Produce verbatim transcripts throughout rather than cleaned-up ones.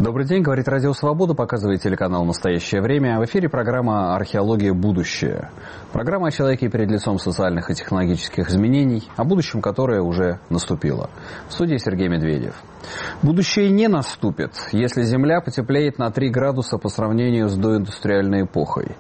Добрый день, говорит Радио Свобода, показывает телеканал «Настоящее время». В эфире программа «Археология. Будущее». Программа о человеке перед лицом социальных и технологических изменений, о будущем, которое уже наступило. В студии Сергей Медведев. Будущее не наступит, если Земля потеплеет на три градуса по сравнению с доиндустриальной эпохой.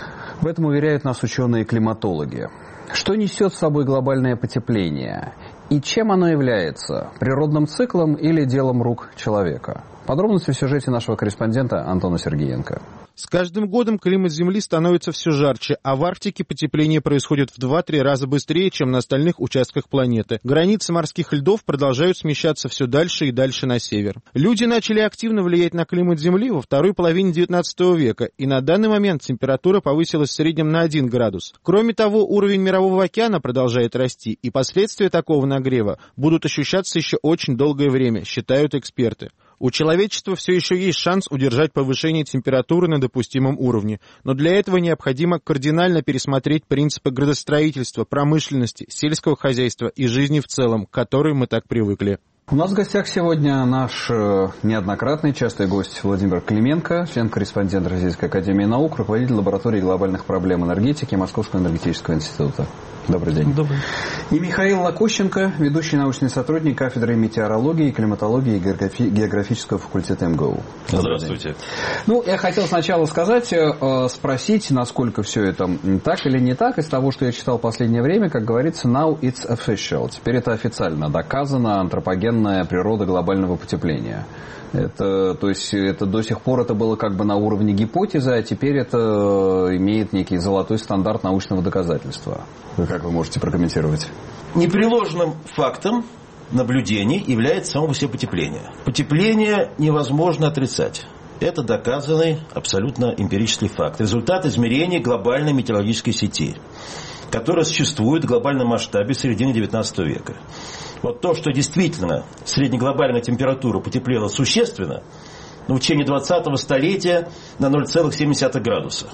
В этом уверяют нас ученые-климатологи. Что несет с собой глобальное потепление? И чем оно является? Природным циклом или делом рук человека? Подробности в сюжете нашего корреспондента Антона Сергеенко. С каждым годом климат Земли становится все жарче, а в Арктике потепление происходит в два-три раза быстрее, чем на остальных участках планеты. Границы морских льдов продолжают смещаться все дальше и дальше на север. Люди начали активно влиять на климат Земли во второй половине девятнадцатого века, и на данный момент температура повысилась в среднем на один градус. Кроме того, уровень Мирового океана продолжает расти, и последствия такого нагрева будут ощущаться еще очень долгое время, считают эксперты. У человечества все еще есть шанс удержать повышение температуры на допустимом уровне, но для этого необходимо кардинально пересмотреть принципы градостроительства, промышленности, сельского хозяйства и жизни в целом, к которой мы так привыкли. У нас в гостях сегодня наш неоднократный частый гость Владимир Клименко, член-корреспондент Российской академии наук, руководитель лаборатории глобальных проблем энергетики Московского энергетического института. Добрый день. Добрый. И Михаил Лакущенко, ведущий научный сотрудник кафедры метеорологии, климатологии и географи... географического факультета эм гэ у. Здравствуйте. Ну, я хотел сначала сказать, спросить, насколько все это так или не так. Из того, что я читал в последнее время, как говорится, now it's official. Теперь это официально доказано, антропогенная природа глобального потепления. Это, то есть, это до сих пор это было как бы на уровне гипотезы, а теперь это имеет некий золотой стандарт научного доказательства. Вы как вы можете прокомментировать? Непреложным фактом наблюдений является само по себе потепление. Потепление невозможно отрицать. Это доказанный абсолютно эмпирический факт. Результат измерений глобальной метеорологической сети, которая существует в глобальном масштабе с середины девятнадцатого века. Вот то, что действительно среднеглобальная температура потеплела существенно, ну, в течение двадцатого столетия на ноль целых семь десятых градуса.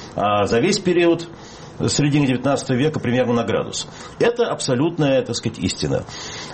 А за весь период с середины девятнадцатого века примерно на градус. Это абсолютная, так сказать, истина.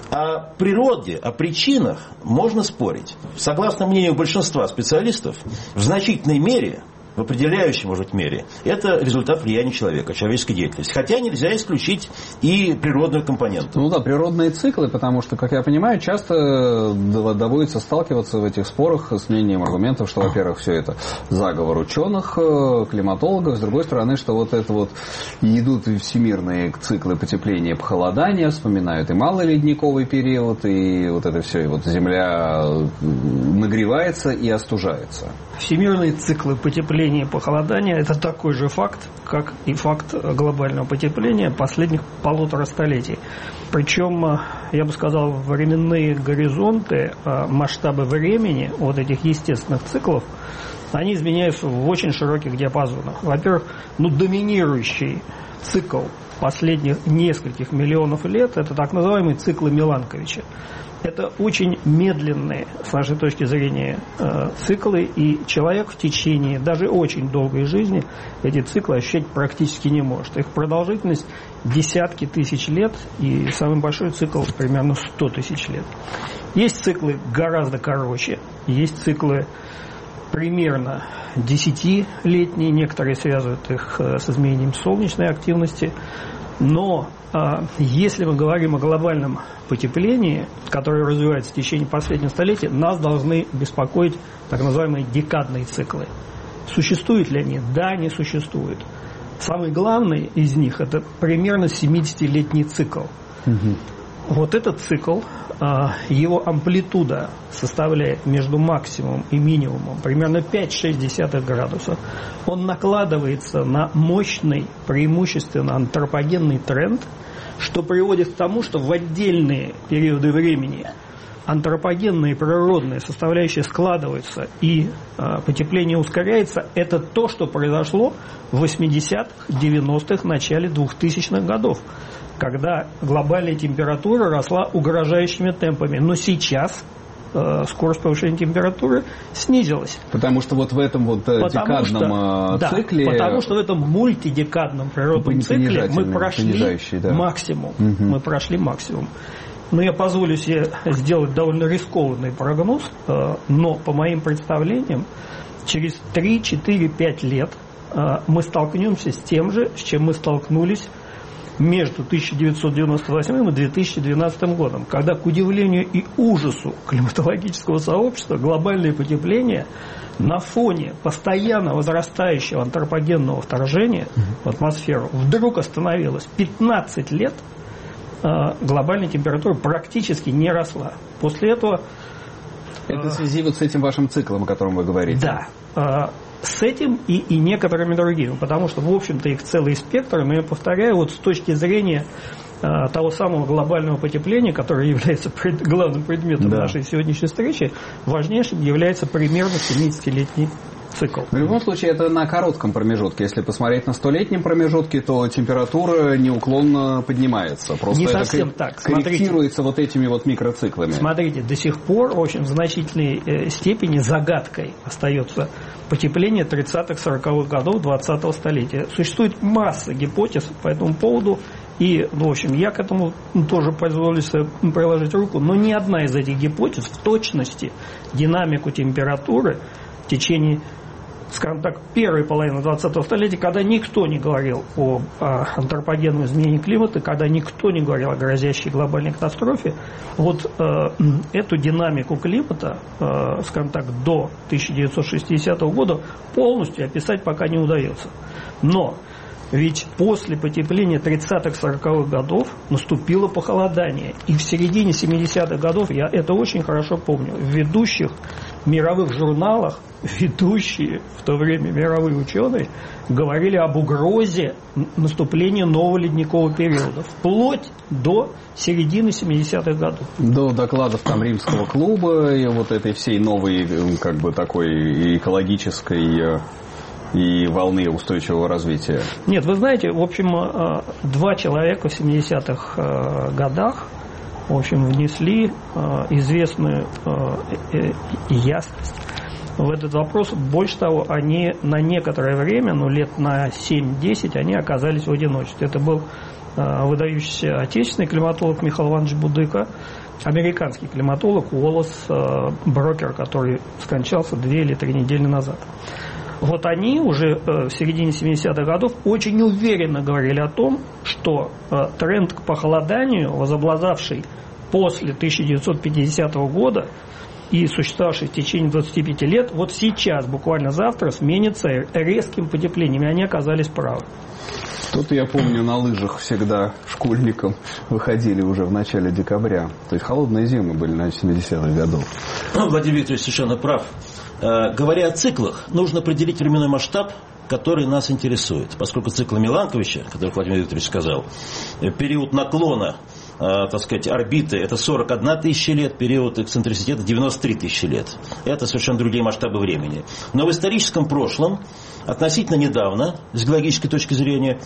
О природе, о причинах можно спорить. Согласно мнению большинства специалистов, в значительной мере, в определяющей, может быть, мере, это результат влияния человека, человеческой деятельности. Хотя нельзя исключить и природную компоненту. Ну да, природные циклы, потому что, как я понимаю, часто доводится сталкиваться в этих спорах с мнением аргументов, что, во-первых, все это заговор ученых, климатологов, с другой стороны, что вот это вот идут всемирные циклы потепления и похолодания, вспоминают и малоледниковый период, и вот это все, и вот Земля нагревается и остужается. Всемирные циклы потепления и похолодания – это такой же факт, как и факт глобального потепления последних полутора столетий. Причем, я бы сказал, временные горизонты, масштабы времени вот этих естественных циклов, они изменяются в очень широких диапазонах. Во-первых, ну, доминирующий цикл последних нескольких миллионов лет – это так называемые циклы Миланковича. Это очень медленные, с нашей точки зрения, циклы, и человек в течение даже очень долгой жизни эти циклы ощущать практически не может. Их продолжительность десятки тысяч лет, и самый большой цикл примерно сто тысяч лет. Есть циклы гораздо короче, есть циклы примерно десятилетние, некоторые связывают их с изменением солнечной активности. Но а, если мы говорим о глобальном потеплении, которое развивается в течение последнего столетия, нас должны беспокоить так называемые декадные циклы. Существуют ли они? Да, они существуют. Самый главный из них – это примерно семидесятилетний цикл. Угу. Вот этот цикл, его амплитуда составляет между максимумом и минимумом примерно пять-шесть десятых градусов. Он накладывается на мощный, преимущественно антропогенный тренд, что приводит к тому, что в отдельные периоды времени антропогенные природные составляющие складываются и потепление ускоряется. Это то, что произошло в восьмидесятых, девяностых, начале двухтысячных годов, когда глобальная температура росла угрожающими темпами. Но сейчас э, скорость повышения температуры снизилась. Потому что вот в этом вот потому декадном что, цикле... Да, потому что в этом мультидекадном природном цикле мы прошли да. максимум. Угу. Мы прошли максимум. но я позволю себе сделать довольно рискованный прогноз, но по моим представлениям, через три, четыре, пять лет мы столкнемся с тем же, с чем мы столкнулись между тысяча девятьсот девяносто восьмым и две тысячи двенадцатым годом, когда, к удивлению и ужасу климатологического сообщества, глобальное потепление на фоне постоянно возрастающего антропогенного вторжения в атмосферу вдруг остановилось. пятнадцать лет глобальная температура практически не росла. После этого... Это в связи вот с этим вашим циклом, о котором вы говорите? Да. С этим и, и некоторыми другими, потому что, в общем-то, их целый спектр, но я повторяю, вот с точки зрения э, того самого глобального потепления, которое является пред, главным предметом да. нашей сегодняшней встречи, важнейшим является примерно семидесятилетний цикл. В любом случае, это на коротком промежутке. Если посмотреть на столетнем промежутке, то температура неуклонно поднимается. Просто не это совсем так. корректируется Смотрите, вот этими вот микроциклами. Смотрите, до сих пор в очень значительной э, степени загадкой остается потепление тридцатых-сороковых годов двадцатого столетия. Существует масса гипотез по этому поводу. И, ну, в общем, я к этому тоже позволю себе приложить руку. Но ни одна из этих гипотез в точности динамику температуры в течение, скажем так, первой половины двадцатого столетия, когда никто не говорил о, о антропогенном изменении климата, когда никто не говорил о грозящей глобальной катастрофе, вот э, эту динамику климата, э, скажем так, до тысяча девятьсот шестидесятого года полностью описать пока не удается. Но ведь после потепления тридцатых-сороковых годов наступило похолодание. И в середине семидесятых годов, я это очень хорошо помню, в ведущих мировых журналах, ведущие в то время мировые ученые говорили об угрозе наступления нового ледникового периода, вплоть до середины семидесятых годов. До докладов там Римского клуба и вот этой всей новой, как бы, такой экологической и волны устойчивого развития. Нет, вы знаете, в общем, два человека в семидесятых годах, в общем, внесли известную ясность в этот вопрос. Больше того, они на некоторое время, ну, лет на семь-десять, они оказались в одиночестве. Это был выдающийся отечественный климатолог Михаил Иванович Будыко, американский климатолог Уоллес Брокер, который скончался две или три недели назад. Вот они уже в середине семидесятых годов очень уверенно говорили о том, что тренд к похолоданию, возобладавший после тысяча девятьсот пятидесятого года и существовавший в течение двадцати пяти лет, вот сейчас, буквально завтра, сменится резким потеплением, и они оказались правы. Тут, я помню, на лыжах всегда школьникам выходили уже в начале декабря. То есть холодные зимы были на семидесятых годов. Ну, Владимир Викторович совершенно прав. Говоря о циклах, нужно определить временной масштаб, который нас интересует. Поскольку циклы Миланковича, который Владимир Викторович сказал, период наклона, так сказать, орбиты, это сорок одна тысяча лет, период эксцентриситета девяносто три тысячи лет. Это совершенно другие масштабы времени. Но в историческом прошлом, относительно недавно, с геологической точки зрения,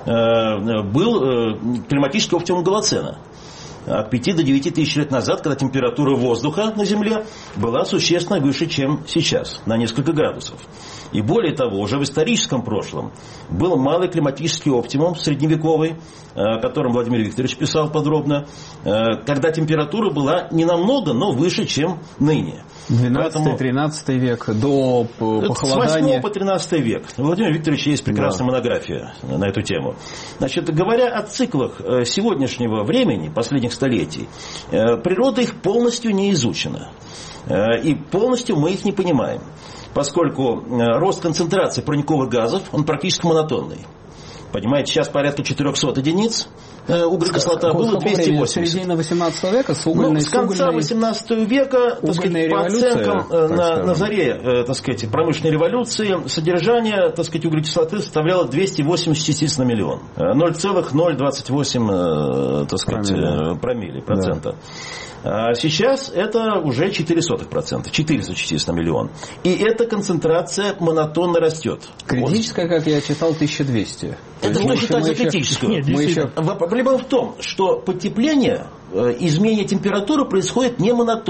был климатический оптимум Голоцена. От пяти до девяти тысяч лет назад, когда температура воздуха на Земле была существенно выше, чем сейчас, на несколько градусов. И более того, уже в историческом прошлом был малый климатический оптимум средневековый, о котором Владимир Викторович писал подробно, когда температура была не намного, но выше, чем ныне. двенадцатый-тринадцатый век, до похолодания. С восьмого по тринадцатый век. У Владимира Викторовича есть прекрасная да. монография на эту тему. Значит, говоря о циклах сегодняшнего времени, последних столетий, природа их полностью не изучена. И полностью мы их не понимаем. Поскольку рост концентрации парниковых газов, он практически монотонный. Понимаете, сейчас порядка четырехсот единиц углекислота, было двести восемьдесят. С середины восемнадцатого века с угольной... Ну, с конца восемнадцатого века, так сказать, по оценкам на, на заре, так сказать, промышленной революции, содержание, так сказать, углекислоты составляло двести восемьдесят частиц на миллион. ноль целых ноль двадцать восемь, так сказать, промилле, промилле процента. Да. А сейчас это уже четыре сотых процента, четыреста частиц на миллион. И эта концентрация монотонно растет. Критическая, как я читал, тысяча двести. Это что считать за критическую? Нет, мы еще... Проблема в том, что потепление, изменение температуры происходит не монотонно.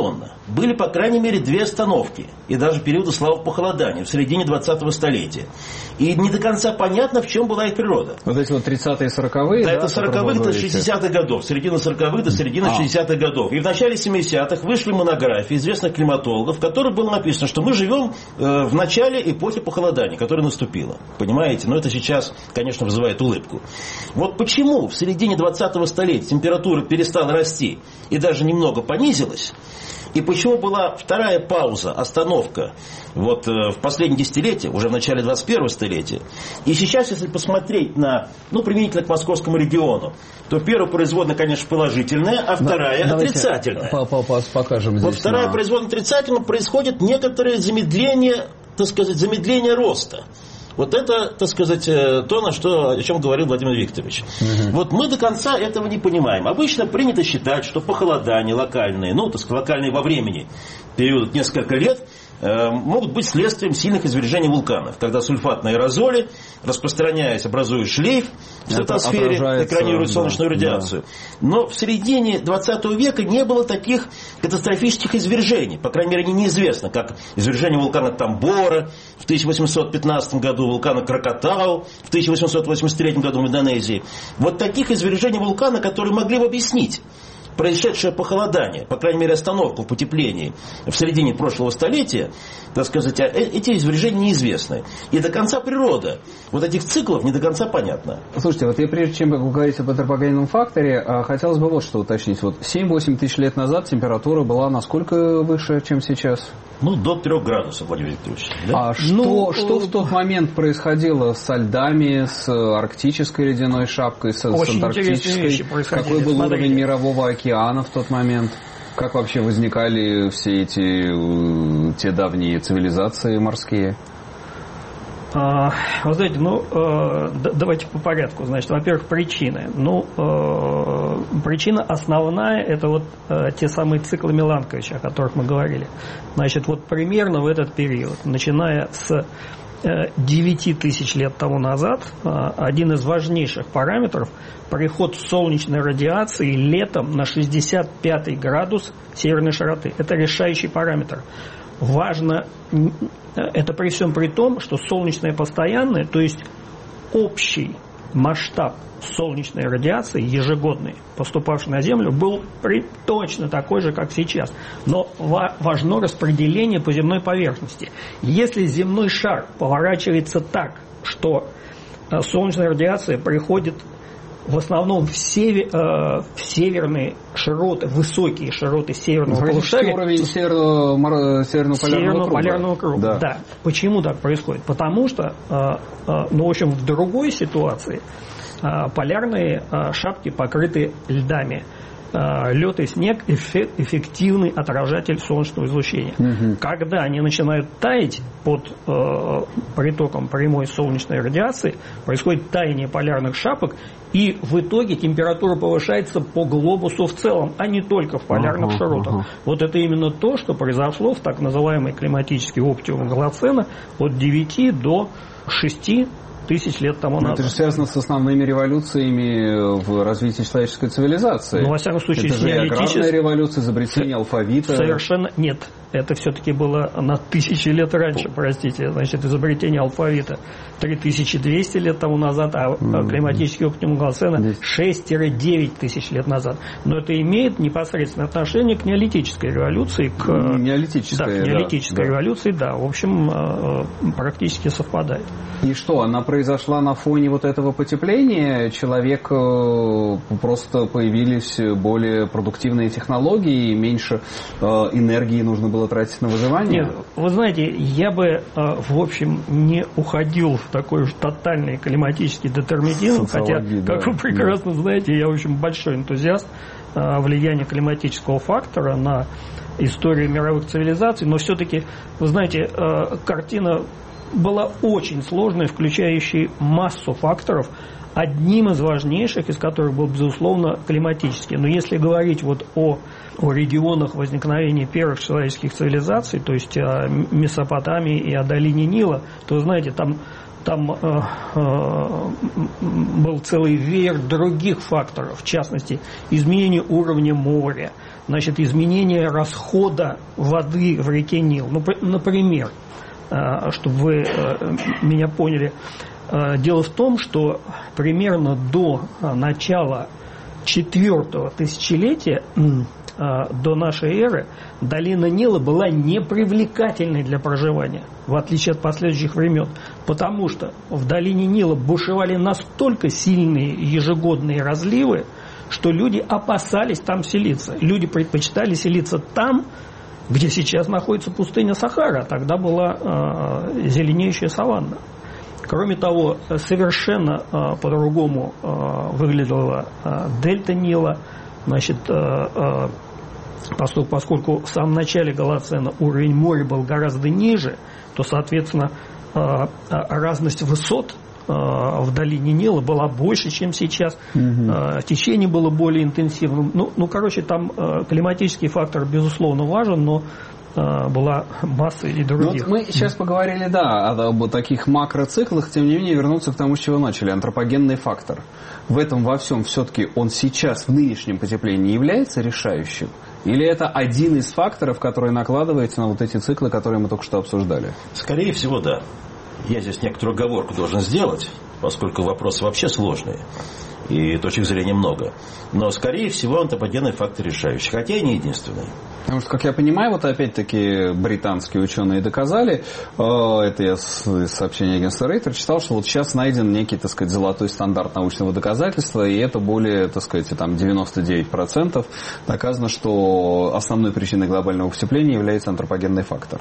были, по крайней мере, две остановки, и даже периоды славы похолодания в середине двадцатого столетия. И не до конца понятно, в чем была их природа. Вот эти вот тридцатые и сороковые, да? Да, это сороковых до шестидесятых годов, середина сороковых до середины а. шестидесятых годов. И в начале семидесятых вышли монографии известных климатологов, в которых было написано, что мы живем э, в начале эпохи похолодания, которая наступила. Понимаете? Но это сейчас, конечно, вызывает улыбку. Вот почему в середине двадцатого столетия температура перестала расти и даже немного понизилась, и почему была вторая пауза, остановка вот, э, в последние десятилетия, уже в начале двадцать первого столетия. И сейчас, если посмотреть на, ну, применительно к московскому региону, то первая производная, конечно, положительная, а вторая да, отрицательная. Покажем здесь. Вот вторая на... производная отрицательная, происходит некоторое замедление, так сказать, замедление роста. Вот это, так сказать, то, на что, о чем говорил Владимир Викторович. Угу. Вот мы до конца этого не понимаем. Обычно принято считать, что похолодания локальные, ну, так сказать, локальные во времени, период несколько лет, могут быть следствием сильных извержений вулканов, когда сульфатные аэрозоли, распространяясь, образуют шлейф в стратосфере, экранируют солнечную да, радиацию. Да. Но в середине двадцатого века не было таких катастрофических извержений. По крайней мере, неизвестно, как извержение вулкана Тамбора в тысяча восемьсот пятнадцатом году, вулкана Кракатау в тысяча восемьсот восемьдесят третьем году в Индонезии. Вот таких извержений вулкана, которые могли бы объяснить происшедшее похолодание, по крайней мере остановку в потеплении в середине прошлого столетия, так сказать, эти извержения неизвестны. И до конца природа вот этих циклов не до конца понятна. Слушайте, вот я прежде чем говорить об антропогенном факторе, хотелось бы вот что уточнить. Вот семь-восемь тысяч лет назад температура была насколько выше, чем сейчас? Ну, до трех градусов, Владимир Викторович. Да? А что, ну, что в тот момент происходило со льдами, с арктической ледяной шапкой, с, с антарктической? Какой был Смотрите. уровень мирового океана в тот момент? Как вообще возникали все эти те давние цивилизации морские? А, вы знаете, ну, э, давайте по порядку. Значит, во-первых, причины. Ну, э, причина основная – это вот э, те самые циклы Миланковича, о которых мы говорили. Значит, вот примерно в этот период, начиная с девяти тысяч лет тому назад, э, один из важнейших параметров – приход солнечной радиации летом на шестьдесят пятый градус северной широты. Это решающий параметр. Важно, это при всем при том, что солнечная постоянная, то есть общий масштаб солнечной радиации ежегодной, поступавшей на Землю, был при, точно такой же, как сейчас. Но ва- важно распределение по земной поверхности. Если земной шар поворачивается так, что э, солнечная радиация приходит в основном в, север, э, в северные широты, высокие широты северного полушария. Уровень северного, северного, северного полярного круга. Да. Да. Почему так происходит? Потому что, э, э, ну, в общем, в другой ситуации э, полярные э, шапки покрыты льдами. Лед и снег – эффективный отражатель солнечного излучения. Угу. Когда они начинают таять под э, притоком прямой солнечной радиации, происходит таяние полярных шапок, и в итоге температура повышается по глобусу в целом, а не только в полярных ага, широтах. Ага. Вот это именно то, что произошло в так называемый климатический оптимум Голоцена от девяти до шести тысяч лет тому назад. Это же связано с основными революциями в развитии человеческой цивилизации. Ну, во всяком случае, это же и аграрная революция, изобретение алфавита. Совершенно нет. Это все-таки было на тысячи лет раньше, простите. Значит, изобретение алфавита три тысячи двести лет тому назад, а mm-hmm. климатический оптимум Голоцена шесть-девять тысяч лет назад. Но это имеет непосредственное отношение к неолитической революции. К, неолитической, да, к неолитической да, революции, да. да. В общем, практически совпадает. И что, она произошла на фоне вот этого потепления? Человек просто появились более продуктивные технологии, и меньше энергии нужно было тратить на выживание? Нет, вы знаете, я бы, в общем, не уходил в такой уж тотальный климатический детерминизм, хотя, да, как вы прекрасно да. знаете, я, в общем, большой энтузиаст влияния климатического фактора на историю мировых цивилизаций, но все-таки, вы знаете, картина была очень сложной, включающей массу факторов, одним из важнейших из которых был, безусловно, климатический. Но если говорить вот о, о регионах возникновения первых человеческих цивилизаций, то есть о Месопотамии и о долине Нила, то, знаете, там там э, э, был целый веер других факторов, в частности, изменение уровня моря, значит, изменение расхода воды в реке Нил. Ну, например, э, чтобы вы э, меня поняли, э, дело в том, что примерно до э, начала четвертого тысячелетия до нашей эры долина Нила была непривлекательной для проживания, в отличие от последующих времен, потому что в долине Нила бушевали настолько сильные ежегодные разливы, что люди опасались там селиться. Люди предпочитали селиться там, где сейчас находится пустыня Сахара, а тогда была э, зеленеющая саванна. Кроме того, совершенно э, по-другому э, выглядела э, дельта Нила. Значит, э, э, поскольку, поскольку в самом начале Голоцена уровень моря был гораздо ниже, то, соответственно, э, разность высот э, в долине Нила была больше, чем сейчас. Угу. Э, течение было более интенсивным. Ну, ну короче, там э, климатический фактор, безусловно, важен, но была масса и других. Вот мы сейчас поговорили, да, об таких макроциклах, тем не менее, вернуться к тому, с чего начали. Антропогенный фактор. В этом во всем все-таки он сейчас в нынешнем потеплении является решающим? Или это один из факторов, который накладывается на вот эти циклы, которые мы только что обсуждали? Скорее всего, да. Я здесь некоторую оговорку должен сделать, поскольку вопросы вообще сложные. И точек зрения много. Но, скорее всего, антропогенный фактор решающий. Хотя и не единственный. Потому что, как я понимаю, вот опять-таки британские ученые доказали, это я из сообщения агентства Рейтер читал, что вот сейчас найден некий, так сказать, золотой стандарт научного доказательства, и это более, так сказать, там девяносто девять процентов доказано, что основной причиной глобального потепления является антропогенный фактор.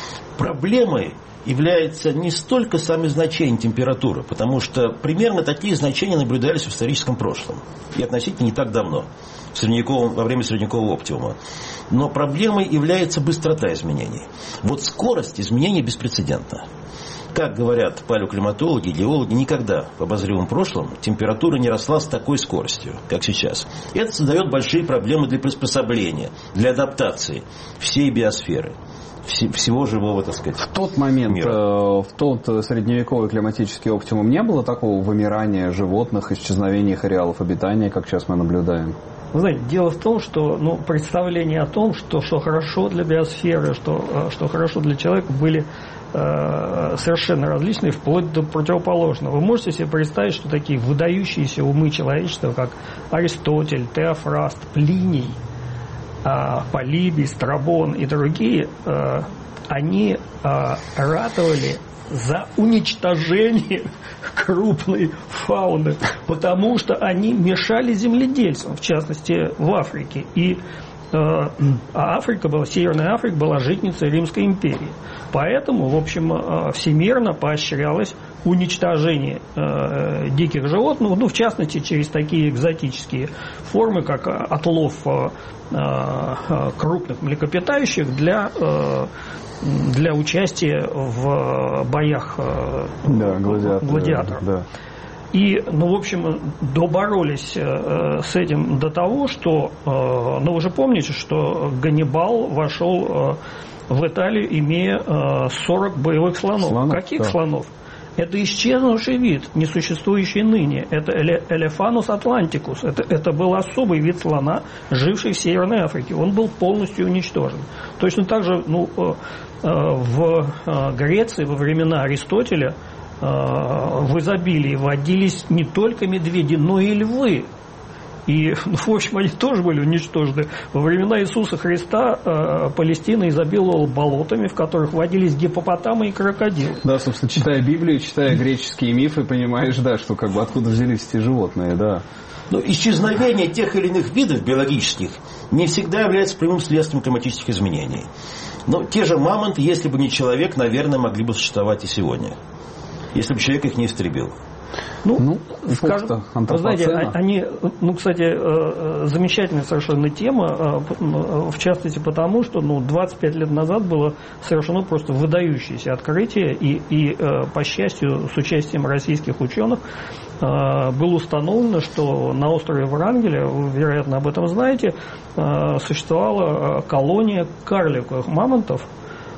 Проблемой является не столько сами значения температуры, потому что примерно такие значения наблюдались в историческом прошлом. И относительно не так давно, в средневековом, во время средневекового оптимума. Но проблемой является быстрота изменений. Вот скорость изменений беспрецедентна. Как говорят палеоклиматологи, геологи, никогда в обозримом прошлом температура не росла с такой скоростью, как сейчас. И это создает большие проблемы для приспособления, для адаптации всей биосферы. Всего живого, так сказать, в тот момент, мира. в тот средневековый климатический оптимум не было такого вымирания животных, исчезновения их ареалов обитания, как сейчас мы наблюдаем? Вы знаете, дело в том, что ну, представления о том, что, что хорошо для биосферы, что, что хорошо для человека, были э, совершенно различные, вплоть до противоположного. Вы можете себе представить, что такие выдающиеся умы человечества, как Аристотель, Теофраст, Плиний, Полибий, Страбон и другие, они ратовали за уничтожение крупной фауны, потому что они мешали земледельцам, в частности в Африке. И а Африка была, Северная Африка была житницей Римской империи. Поэтому, в общем, всемирно поощрялось уничтожение э, диких животных, ну, в частности, через такие экзотические формы, как отлов э, э, крупных млекопитающих для, э, для участия в боях э, да, гладиатор, гладиаторов. Да. И, ну, в общем, доборолись э, с этим до того, что, э, ну, вы же помните, что Ганнибал вошел э, в Италию, имея э, сорок боевых слонов. Слонов? Каких Да. слонов? Это исчезнувший вид, несуществующий ныне. Это Элефанус атлантикус. Это, это был особый вид слона, живший в Северной Африке. Он был полностью уничтожен. Точно так же ну, в Греции во времена Аристотеля в изобилии водились не только медведи, но и львы. И, ну, в общем, они тоже были уничтожены. Во времена Иисуса Христа э, Палестина изобиловала болотами, в которых водились гиппопотамы и крокодилы. Да, собственно, читая Библию, читая греческие мифы, понимаешь, да, что как бы откуда взялись эти животные, да. Но исчезновение тех или иных видов биологических не всегда является прямым следствием климатических изменений. Но те же мамонты, если бы не человек, наверное, могли бы существовать и сегодня, если бы человек их не истребил. Ну, ну скажем, вы знаете, они, ну, кстати, замечательная совершенно тема, в частности потому, что ну, двадцать пять лет назад было совершено просто выдающееся открытие, и, и по счастью, с участием российских ученых было установлено, что на острове Врангеля, вы, вероятно, об этом знаете, существовала колония карликовых мамонтов,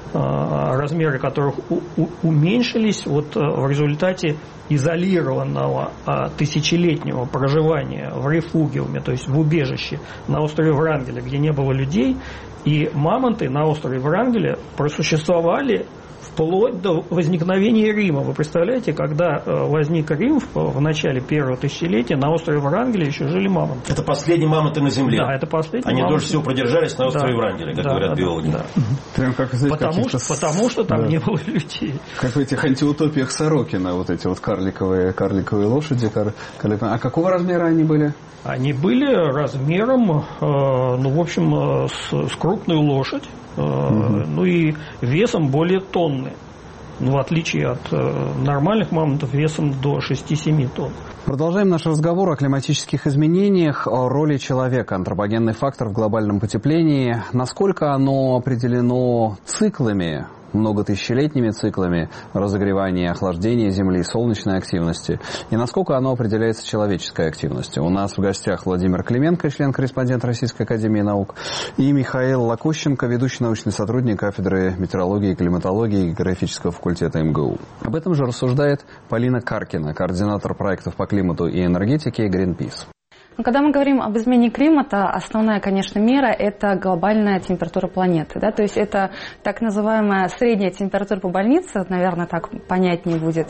размеры которых уменьшились вот в результате изолированного тысячелетнего проживания в рефугиуме, то есть в убежище на острове Врангеля, где не было людей, и мамонты на острове Врангеля просуществовали вплоть до возникновения Рима. Вы представляете, когда возник Рим в начале первого тысячелетия, на острове Врангеля еще жили мамонты. Это последние мамонты на Земле. Да, это последние. Они мамонты. дольше всего продержались на острове да, Врангеля, как да, говорят да, биологи. Да. Прям как из потому, что, потому что там да. не было людей. Как в этих антиутопиях Сорокина, вот эти вот карликовые, карликовые лошади. Кар... А какого размера они были? Они были размером, ну, в общем, с, с крупную лошадь, угу. ну и весом более тонны. В отличие от нормальных мамонтов весом до шести-семи тонн. Продолжаем наш разговор о климатических изменениях, о роли человека, антропогенный фактор в глобальном потеплении. Насколько оно определено циклами, многотысячелетними циклами разогревания и охлаждения Земли, солнечной активности, и насколько оно определяется человеческой активностью. У нас в гостях Владимир Клименко, член-корреспондент Российской академии наук, и Михаил Лакощенко, ведущий научный сотрудник кафедры метеорологии и климатологии географического факультета эм гэ у. Об этом же рассуждает Полина Каркина, координатор проектов по климату и энергетике Greenpeace. Когда мы говорим об изменении климата, основная, конечно, мера – это глобальная температура планеты. Да? То есть это так называемая средняя температура по больнице, наверное, так понятнее будет.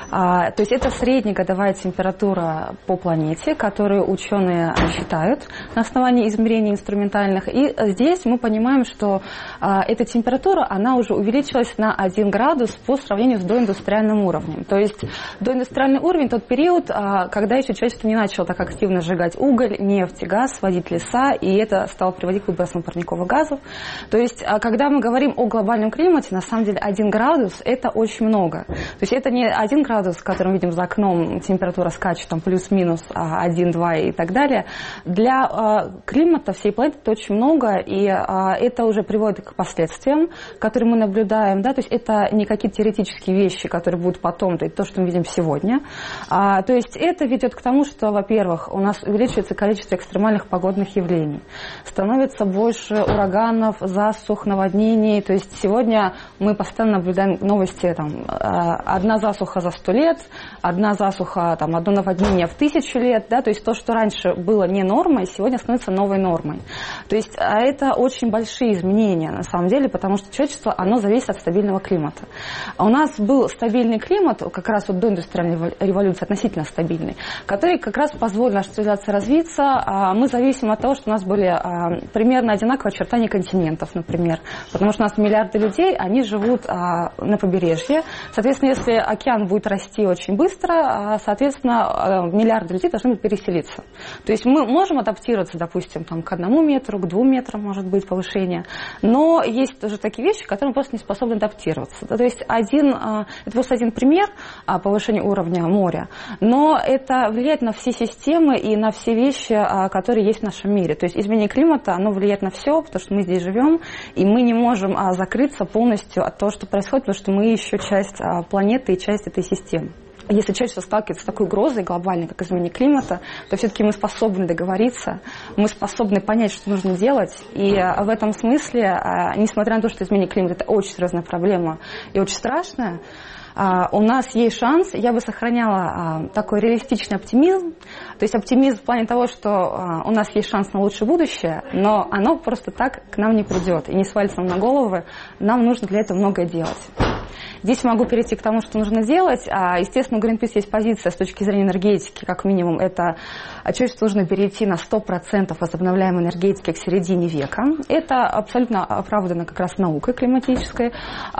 А, то есть это среднегодовая температура по планете, которую ученые считают на основании измерений инструментальных. И здесь мы понимаем, что а, эта температура, она уже увеличилась на один градус по сравнению с доиндустриальным уровнем. То есть доиндустриальный уровень – тот период, а, когда еще человечество не начало так активно сжигать уголь, нефть, газ, сводить леса, и это стало приводить к выбросам парниковых газов. То есть, когда мы говорим о глобальном климате, на самом деле один градус – это очень много. То есть это не один градус, который мы видим за окном, температура скачет там плюс-минус один-два и так далее. Для климата всей планеты это очень много, и это уже приводит к последствиям, которые мы наблюдаем. Да? То есть это не какие-то теоретические вещи, которые будут потом, то есть то, что мы видим сегодня. То есть это ведет к тому, что, во-первых, у нас увеличивается количество экстремальных погодных явлений. Становится больше ураганов, засух, наводнений. То есть сегодня мы постоянно наблюдаем новости, там, одна засуха за сто лет, одна засуха, там, одно наводнение в тысячу лет. Да? То есть то, что раньше было не нормой, сегодня становится новой нормой. То есть это очень большие изменения, на самом деле, потому что человечество, оно зависит от стабильного климата. У нас был стабильный климат, как раз вот до индустриальной революции, относительно стабильный, который как раз позволил нашей цивилизации развиться. Мы зависим от того, что у нас были примерно одинаковые очертания континентов, например. Потому что у нас миллиарды людей, они живут на побережье. Соответственно, если океан будет расти очень быстро, соответственно, миллиарды людей должны переселиться. То есть мы можем адаптироваться, допустим, там, к одному метру, к двум метрам, может быть, повышение. Но есть тоже такие вещи, к которым просто не способны адаптироваться. То есть один, это просто один пример повышения уровня моря. Но это влияет на все системы и на все вещи, которые есть в нашем мире. То есть изменение климата, оно влияет на все, потому что мы здесь живем, и мы не можем закрыться полностью от того, что происходит, потому что мы еще часть планеты и часть этой системы. Если человечество сталкивается с такой угрозой глобальной, как изменение климата, то все-таки мы способны договориться, мы способны понять, что нужно делать. И в этом смысле, несмотря на то, что изменение климата – это очень серьезная проблема и очень страшная, у нас есть шанс, я бы сохраняла такой реалистичный оптимизм, то есть оптимизм в плане того, что у нас есть шанс на лучшее будущее, но оно просто так к нам не придет и не свалится нам на головы, нам нужно для этого многое делать. Здесь могу перейти к тому, что нужно делать. Естественно, у Greenpeace есть позиция с точки зрения энергетики, как минимум, это человечеству нужно перейти на сто процентов возобновляемой энергетики к середине века. Это абсолютно оправдано как раз наукой климатической.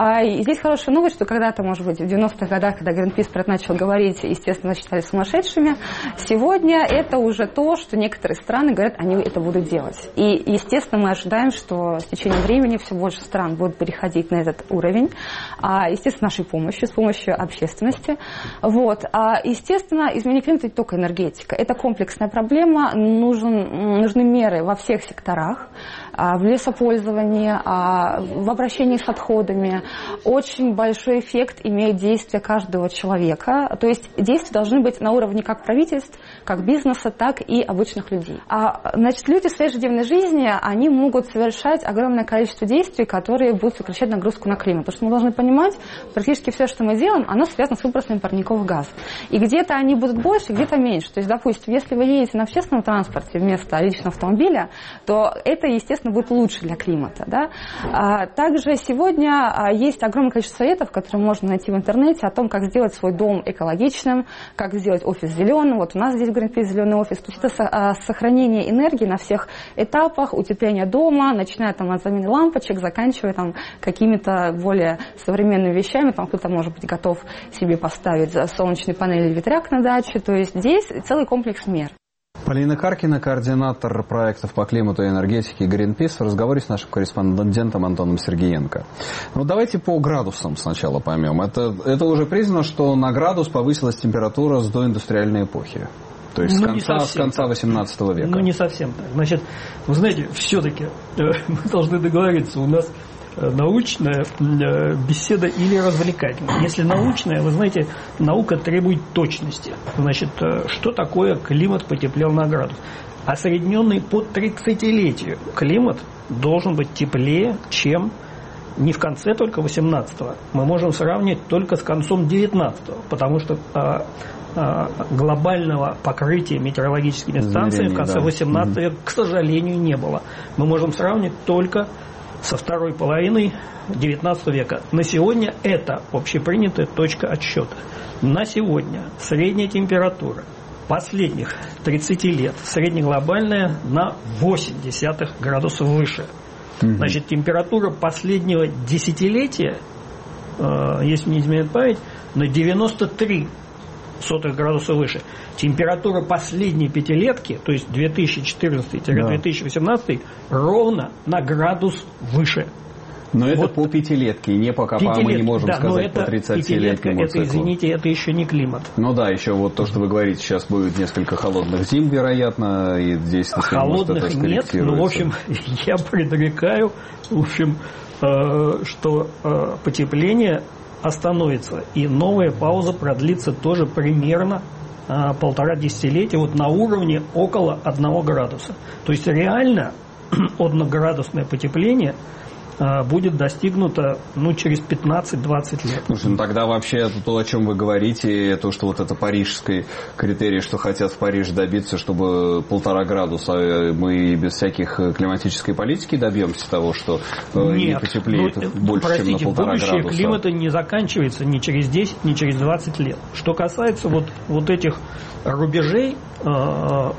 И здесь хорошая новость, что когда-то, может быть, в девяностых годах, когда Greenpeace про это начал говорить, естественно, считали сумасшедшими. Сегодня это уже то, что некоторые страны говорят, они это будут делать. И, естественно, мы ожидаем, что с течением времени все больше стран будут переходить на этот уровень. Естественно, с нашей помощью, с помощью общественности. Вот. А, естественно, изменение климата – это только энергетика. Это комплексная проблема, нужен, нужны меры во всех секторах. в лесопользовании, в обращении с отходами. Очень большой эффект имеет действие каждого человека. То есть действия должны быть на уровне как правительств, как бизнеса, так и обычных людей. А, значит, люди в своей ежедневной жизни, они могут совершать огромное количество действий, которые будут сокращать нагрузку на климат. Потому что мы должны понимать, практически все, что мы делаем, оно связано с выбросами парниковых газов. И где-то они будут больше, где-то меньше. То есть, допустим, если вы едете на общественном транспорте вместо личного автомобиля, то это, естественно, будет лучше для климата. Да? А, также сегодня а, есть огромное количество советов, которые можно найти в интернете, о том, как сделать свой дом экологичным, как сделать офис зеленым. Вот у нас здесь в Greenpeace зеленый офис. То есть это а, сохранение энергии на всех этапах, утепление дома, начиная там, от замены лампочек, заканчивая там, какими-то более современными вещами. Там кто-то, может быть, готов себе поставить солнечные панели или ветряк на даче. То есть здесь целый комплекс мер. Полина Каркина, координатор проектов по климату и энергетике Greenpeace, в разговоре с нашим корреспондентом Антоном Сергеенко. Ну, давайте по градусам сначала поймем. Это, это уже признано, что на градус повысилась температура с доиндустриальной эпохи. То есть ну, с, конца, с конца восемнадцатого века. Ну, не совсем так. Значит, вы знаете, все-таки э, мы должны договориться. У нас научная беседа или развлекательная. Если научная, вы знаете, наука требует точности. Значит, что такое климат потеплел на градус? Осредненный по тридцатилетию климат должен быть теплее, чем не в конце только восемнадцатого. Мы можем сравнить только с концом девятнадцатого, потому что а, а, глобального покрытия метеорологическими станциями в конце да. восемнадцатого века, к сожалению, не было. Мы можем сравнить только со второй половиной девятнадцатого века. На сегодня это общепринятая точка отсчета. На сегодня средняя температура последних тридцати лет, среднеглобальная, на восемь десятых градусов выше. Mm-hmm. Значит, температура последнего десятилетия, э, если не изменяет память, на девяносто три сотых градуса выше. Температура последней пятилетки, то есть две тысячи четырнадцатый - две тысячи восемнадцатый, да. ровно на градус выше. Но вот это по пятилетке, не по копам, мы не можем да, сказать по тридцатилетнему циклу. Это, извините, это еще не климат. Ну да, еще вот то, что вы говорите, сейчас будет несколько холодных зим, вероятно, и здесь... Холодных может, нет, но, в общем, я предрекаю, в общем, э, что э, потепление остановится, и новая пауза продлится тоже примерно э, полтора десятилетия, вот на уровне около одного градуса. То есть реально одноградусное потепление будет достигнуто ну, через пятнадцать-двадцать лет. Слушай, ну тогда вообще то, о чем вы говорите, то, что вот это парижский критерий, что хотят в Париже добиться, чтобы полтора градуса, мы без всяких климатической политики добьемся того, что Нет, не потеплеет ну, больше, простите, чем на полтора градуса. Будущее климата не заканчивается ни через десять, ни через двадцать лет. Что касается вот, вот этих рубежей, э,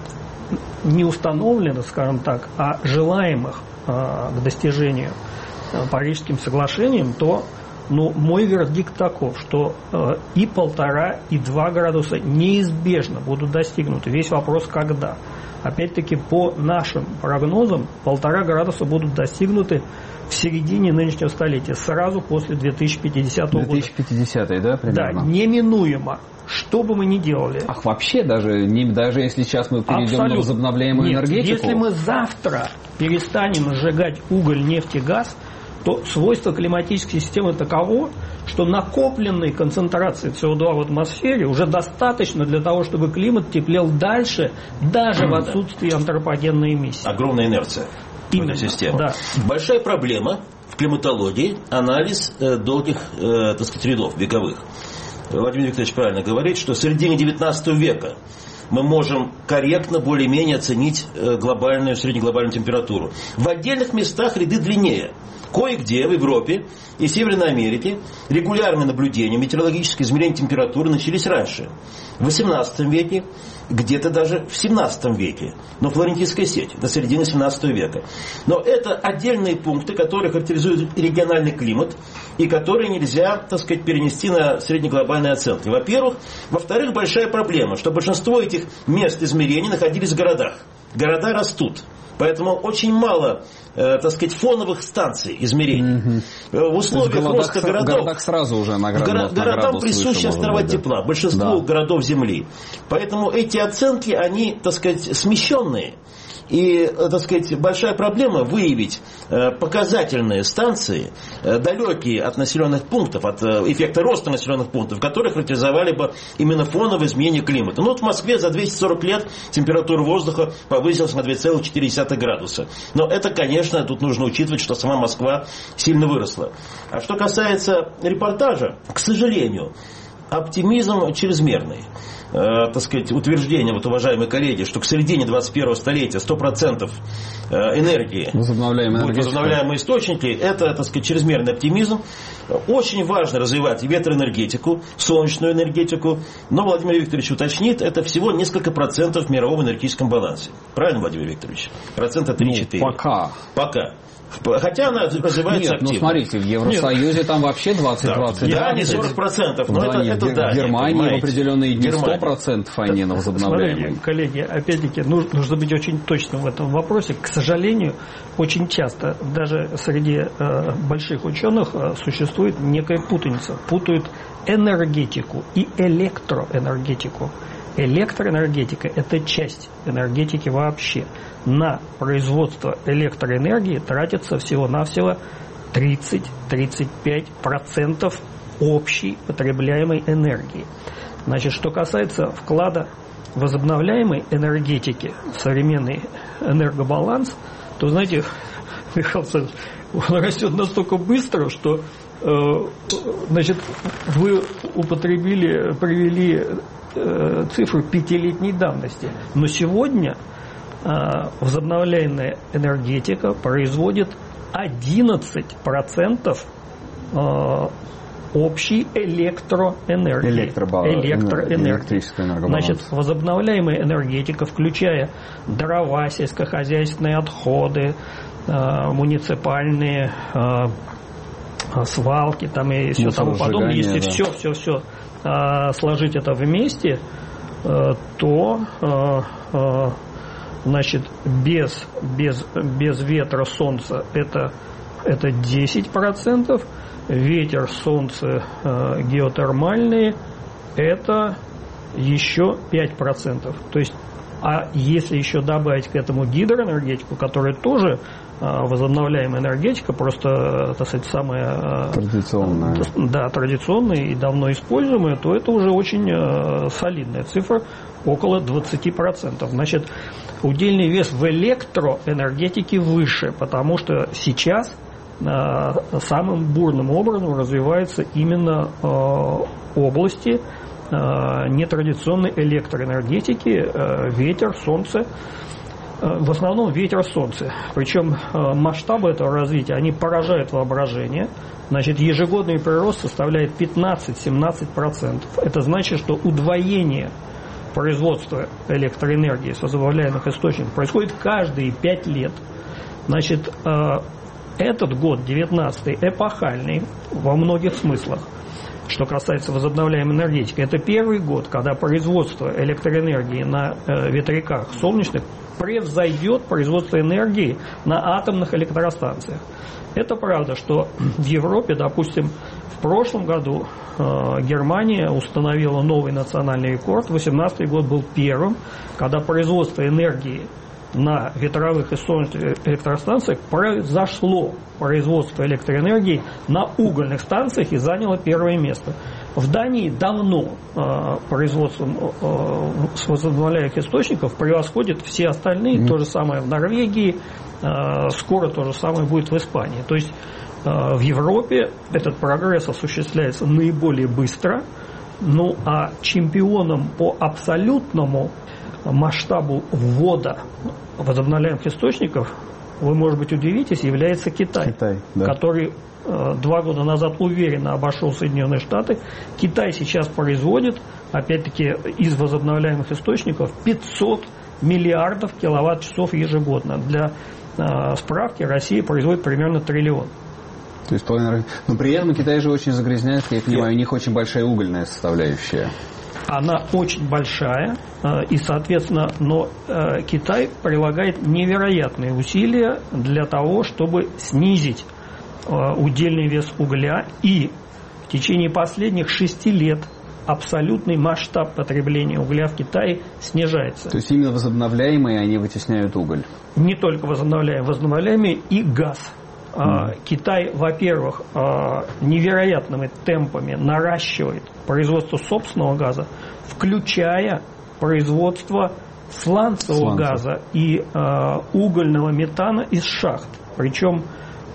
не установленных, скажем так, а желаемых э, к достижению Парижским соглашением, то ну, мой вердикт таков, что э, и полтора, и два градуса неизбежно будут достигнуты. Весь вопрос когда. Опять-таки по нашим прогнозам полтора градуса будут достигнуты в середине нынешнего столетия, сразу после две тысячи пятидесятого года. две тысячи пятидесятый, да, примерно? Да, неминуемо. Что бы мы ни делали. Ах, вообще, даже, не, даже если сейчас мы перейдем Абсолютно. на возобновляемую Нет, энергетику? Если мы завтра перестанем сжигать уголь, нефть и газ, то свойство климатической системы таково, что накопленной концентрации си о два в атмосфере уже достаточно для того, чтобы климат теплел дальше, даже в отсутствии антропогенной эмиссии. Огромная инерция в этой системе. Да. Большая проблема в климатологии – анализ э, долгих э, так сказать, рядов вековых. Владимир Викторович правильно говорит, что в середине девятнадцатого века мы можем корректно более-менее оценить глобальную, среднеглобальную температуру. В отдельных местах ряды длиннее. Кое-где в Европе и Северной Америке регулярные наблюдения, метеорологические измерения температуры начались раньше. В восемнадцатом веке, где-то даже в семнадцатом веке. Но Флорентийская сеть до середины семнадцатого века. Но это отдельные пункты, которые характеризуют региональный климат и которые нельзя, так сказать, перенести на среднеглобальные оценки. Во-первых. Во-вторых, большая проблема, что большинство этих мест измерений находились в городах. города растут. Поэтому очень мало, э, так сказать, фоновых станций измерений. Mm-hmm. В условиях роста в городов... В городах сразу уже на градус, горо- на городам присущи острова быть, тепла. Большинство да. городов Земли. Поэтому эти оценки, они, так сказать, смещенные. И, так сказать, большая проблема выявить показательные станции, далекие от населенных пунктов, от эффекта роста населенных пунктов, которые характеризовали бы именно фоновое изменение климата. Ну вот в Москве за двести сорок лет температура воздуха повысилась на два целых четыре десятых градуса. Но это, конечно, тут нужно учитывать, что сама Москва сильно выросла. А что касается репортажа, к сожалению, оптимизм чрезмерный. Э, так сказать, утверждение, вот, уважаемые коллеги, что к середине двадцать первого столетия сто процентов энергии возобновляемые будут возобновляемые источники, это, так сказать, чрезмерный оптимизм. Очень важно развивать ветроэнергетику, солнечную энергетику, но Владимир Викторович уточнит, это всего несколько процентов в мировом энергетическом балансе. Правильно, Владимир Викторович? Процента три-четыре. Ну, пока. Пока. Хотя она развивается Нет, активно. ну смотрите, в Евросоюзе Нет. там вообще двадцать-двадцать. Да, да, не сорок процентов, но это, это в да. В Германии в определенные дни сто процентов они на возобновляемые. Смотрите, коллеги, опять-таки, нужно быть очень точным в этом вопросе. К сожалению, очень часто даже среди э, больших ученых э, существует некая путаница. Путают энергетику и электроэнергетику. Электроэнергетика – это часть энергетики вообще. На производство электроэнергии тратится всего-навсего тридцать-тридцать пять процентов общей потребляемой энергии. Значит, что касается вклада возобновляемой энергетики в современный энергобаланс, то, знаете, Михаил Александрович, он растет настолько быстро, что э, значит, вы употребили, привели э, цифру пятилетней давности. Но сегодня э, возобновляемая энергетика производит одиннадцать процентов э, общей электроэнергии. Электроэнергии. Значит, возобновляемая энергетика, включая дрова, сельскохозяйственные отходы, э, муниципальные э, свалки там и все тому подобное. Если да. все, все, все э, сложить это вместе, э, то э, э, значит, без, без, без ветра, солнца это, это десять процентов. Ветер, солнце, э, геотермальные – это еще пять процентов. То есть, а если еще добавить к этому гидроэнергетику, которая тоже э, возобновляемая энергетика, просто, так сказать, самая э, традиционная. Э, да, традиционная и давно используемая, то это уже очень э, солидная цифра, около двадцать процентов. Значит, удельный вес в электроэнергетике выше, потому что сейчас самым бурным образом развиваются именно э, области э, нетрадиционной электроэнергетики, э, ветер, солнце, э, в основном ветер, солнце. Причем э, масштабы этого развития, они поражают воображение. Значит, ежегодный прирост составляет пятнадцать-семнадцать процентов. Это значит, что удвоение производства электроэнергии с возобновляемых источников происходит каждые пять лет. Значит, э, этот год, девятнадцатый, эпохальный во многих смыслах, что касается возобновляемой энергетики. Это первый год, когда производство электроэнергии на э, ветряках солнечных превзойдет производство энергии на атомных электростанциях. Это правда, что в Европе, допустим, в прошлом году э, Германия установила новый национальный рекорд. две тысячи восемнадцатый год был первым, когда производство энергии на ветровых и солнечных электростанциях произошло производство электроэнергии на угольных станциях и заняло первое место. В Дании давно э, производство э, с возобновляемых источников превосходит все остальные. Mm-hmm. То же самое в Норвегии, э, скоро то же самое будет в Испании. То есть э, в Европе этот прогресс осуществляется наиболее быстро. Ну а чемпионом по абсолютному масштабу ввода возобновляемых источников, вы, может быть, удивитесь, является Китай, Китай да. который э, два года назад уверенно обошел Соединенные Штаты. Китай сейчас производит, опять-таки, из возобновляемых источников пятьсот миллиардов киловатт-часов ежегодно. Для э, справки, Россия производит примерно триллион. То есть, но при этом Китай же очень загрязняет, я понимаю, у них очень большая угольная составляющая. она очень большая, и, соответственно, но Китай прилагает невероятные усилия для того, чтобы снизить удельный вес угля, и в течение последних шести лет абсолютный масштаб потребления угля в Китае снижается. То есть именно возобновляемые, они вытесняют уголь? Не только возобновляемые, возобновляемые и газ. Mm. Китай, во-первых, невероятными темпами наращивает производство собственного газа, включая производство сланцевого Сланцев. газа и угольного метана из шахт. Причем